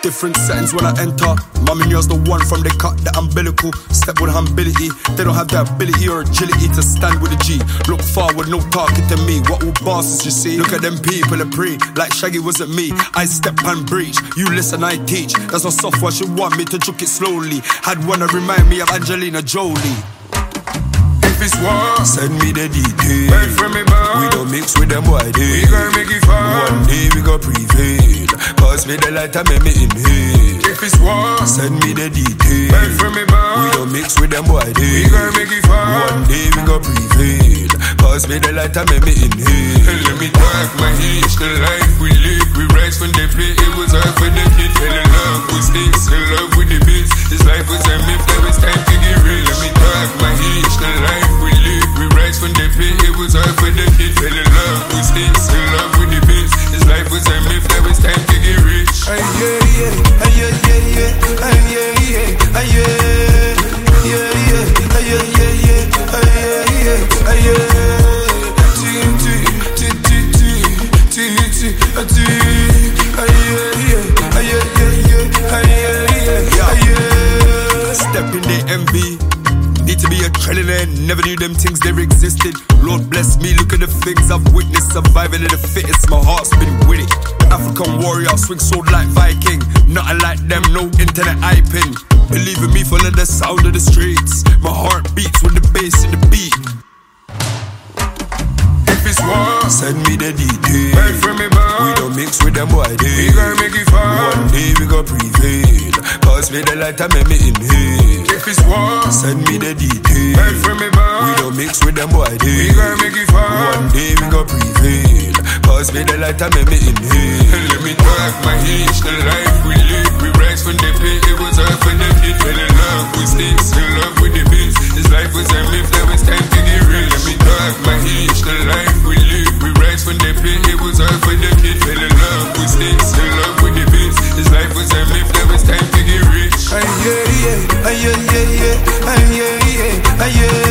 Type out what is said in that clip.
different settings when I enter. Mummy knows the one from they cut the umbilical. Step with humility. They don't have the ability or agility to stand with a G. Look forward, no talking to me. What will bosses you see? Look at them people and pray like Shaggy wasn't me. I step and breach. You listen, I teach. That's not software. She want me to juke it slowly. Had one to remind me of Angelina Jolie. If it's war, send me the details. Buy from me bar. We don't mix with them boy days. We gon' make it far. One day we gon' prevail. Pass me the light and make me inhale. If it's war, send me the details. Buy from me bar. We don't mix with them boy days. We gon' make it far. One day we gon' prevail. Pass me the light and make me inhale. Let me talk my hitch. The life we live, we rise when they play. It was hard for the kid. Fell in love with sticks, in love with the beats. This life was a myth, now it's time to get real. Let me talk my hitch. The life we live, we rise when they play. It was hard for the kid. Fell in love with sticks, in love with the beats. This life was a myth, now it's time to get rich. Ay yeah yeah, ay yeah yeah yeah, ay yeah yeah, ay yeah yeah yeah, ay yeah yeah yeah, ay yeah yeah, ay yeah. Step in the MV. Need to be a trillionaire. Never knew them things there existed. Lord bless me, look at the things I've witnessed. Surviving in the fittest, my heart's been with it. African warrior, swing sword like Viking. Nothing like them, no internet hyping. Believe in me, follow the sound of the streets. My heart beats with the bass and the beat. If it's war, send me the details. Buy from me bar. We don't mix with them boy days. We gon' make it far. One day we gon' prevail. Pass me the light and make me inhale. If it's war, send me the details. Buy from me bar. We don't mix with them boy days. We gon' make it far. One day we gon' prevail. Pass me the light and make me inhale. Let me talk my hitch. The life we live, we rise when they play. It was hard for the kid. Fell in love with sticks, in love with the beats. This life was a myth, now it's time to get real. Let me talk my hitch. The life we live, we rise when they play. It was hard for the kid. Fell in love with sticks, in love with the beats. This life was a myth, now it's time to get rich. Ay yeah yeah, ay yeah yeah yeah, ay yeah yeah, ay yeah.